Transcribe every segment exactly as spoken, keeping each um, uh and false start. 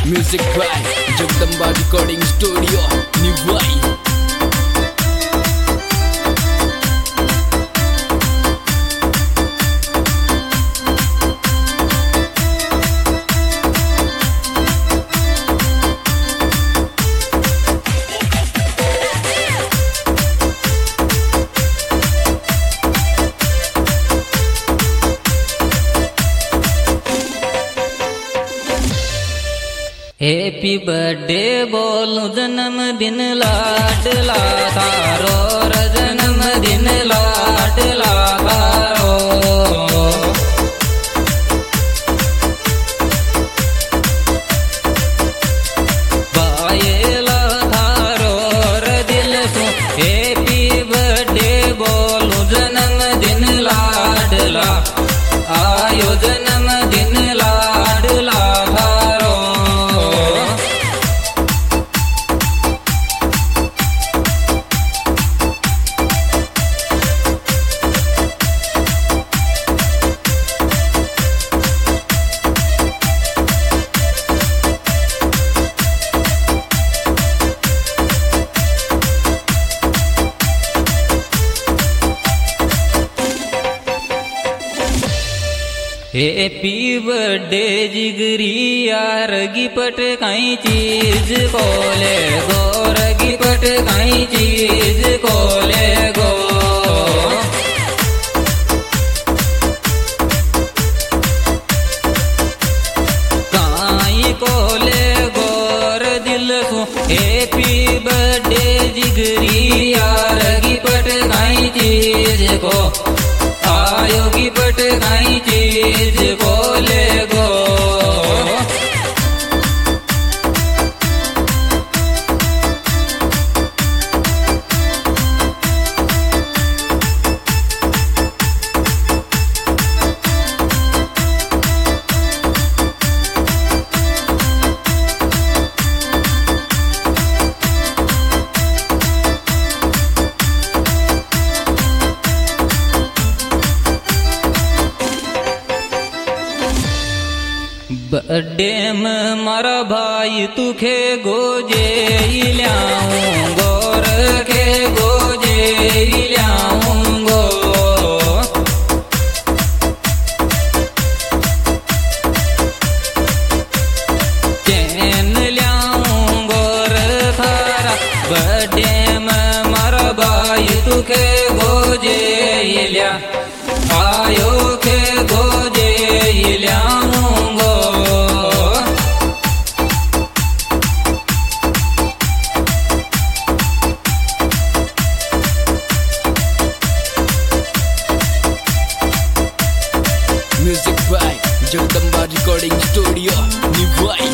Music by Jagdamba recording studio Nivai. Happy birthday बोलो जन्मदिन लाडला तारो र जन्मदिन लाडला तारो। बायला थारो र दिल सु हैप्पी बर्थडे बोलो जन्मदिन लाडला आयो जन्मदिन लाडला थारो। हैप्पी बर्थडे जिगरी यार गिफ्ट कई चीज कोले गोर गिफ्ट कई चीज कोले गो। काई कोले गोर दिल सु हैप्पी बर्थडे जिगरी यार गिफ्ट कई चीज को आयो गिफ्ट कई चीज बोले गो। बर्थडे में मारा भाई तुखे गोजे ल्याऊं गोर के गोजे ल्याऊं गो। चैन ल्याऊं गोर थारा बर्थडे में मारा भाई तुखे गोजे ल्या आयो के गोजे ल्याऊं गो। Music by Jagdamba recording studio Nivai.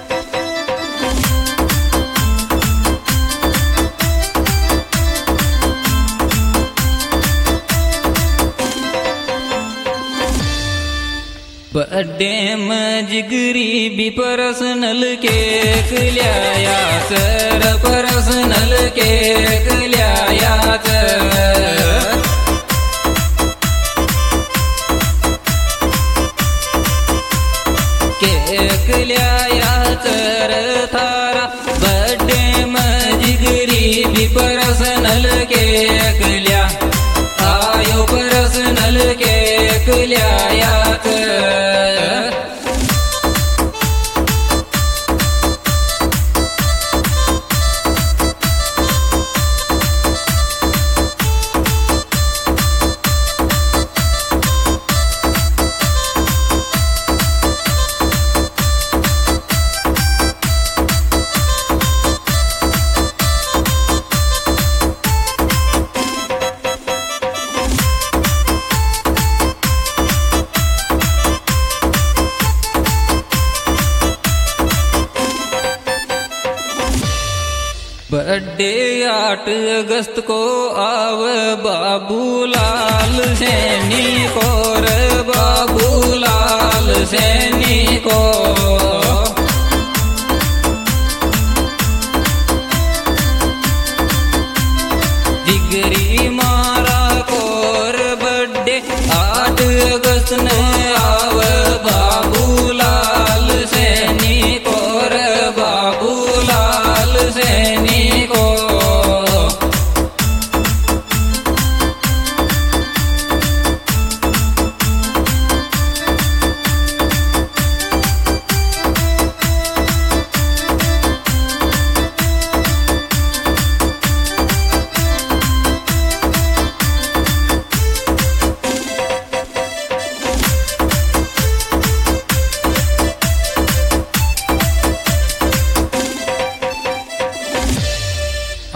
Birthday में जिगरी भी पर्सनल केक लिया सर पर्सनल केक लिया सर। केक लिया सर थारा बर्थडे में जिगरी भी पर्सनल केक लिया आयो पर्सनल केक लिया सर। बर्थडे आठ अगस्त को आव बाबूलाल सैनी को रे बाबूलाल सैनी को। जिगरी मारा कोर बर्थडे आठ अगस्त ने आव बाबूलाल सैनी को रे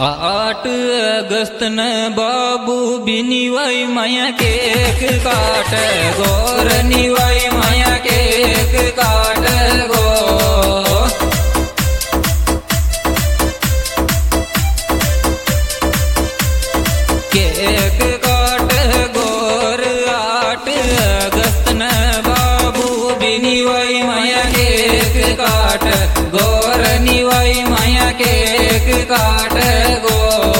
आठ अगस्त न बाबू बिनिवाई माया केक काट गोर निवाई माया केक काट गो केक काट गोर आठ अगस्त न बाबू बिनिवाई माया केक काट गोर निवाई माया केक काट गो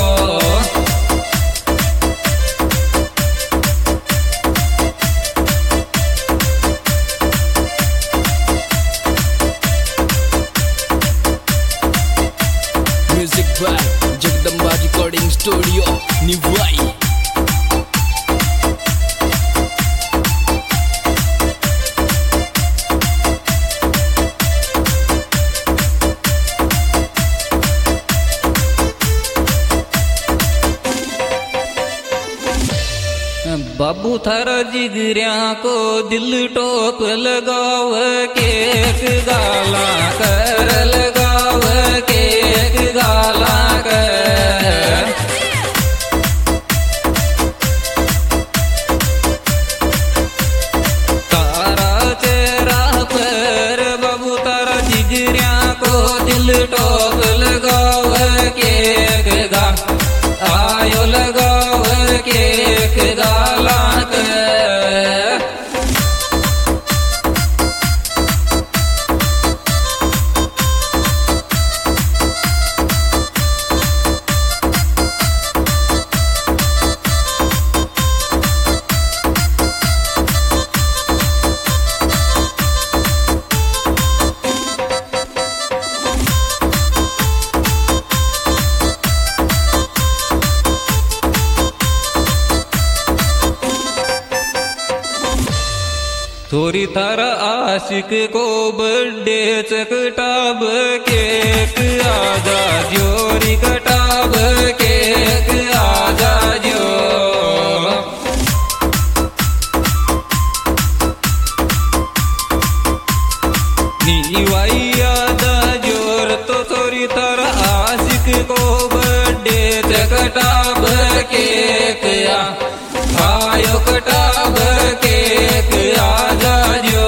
Music by Jagdamba Recording Studio, Nivai. बाबू थारा जिगरिया को दिल टोप लगाव केक गाला कर लगाव केक गाला कर तारा चेहरा पर बाबू तारा जिगरिया को दिल टोप लगाव केक गा आयो लगाव केक गाला थोड़ी थारा आशिक को बर्थडे चकटाब केक आजा जोरी कटाब केक आजा जो नीवाई आजा जोर तो थोड़ी थारा आशिक को बर्थडे चकटाब केक आयो कटाब केक आजा जो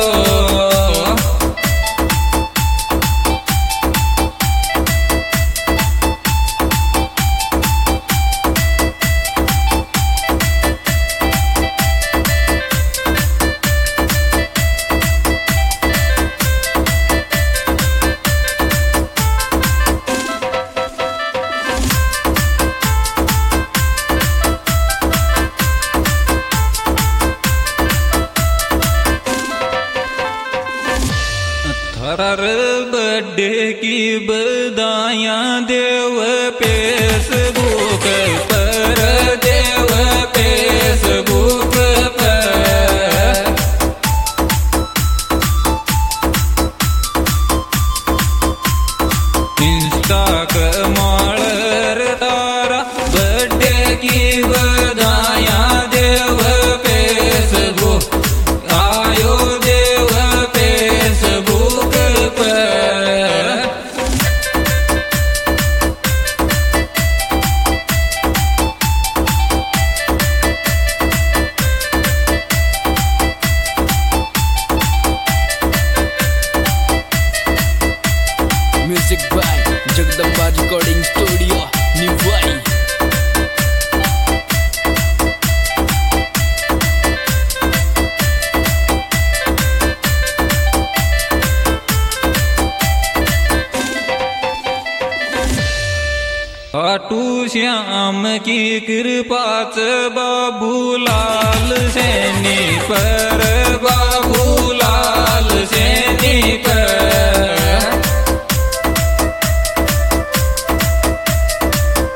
थरर बर्थडे की बधाइयाँ देव फेसबुक पर देव फेसबुक पर इंस्टा कमालर तारा बर्थडे की बधाइयाँ देव फेसबुक आयो देव Facebook Music by Jagdamba Recording Studio, Nivai. Khatu Shyam की कृपा से बाबू लाल सैनी पर बाबू लाल सैनी पर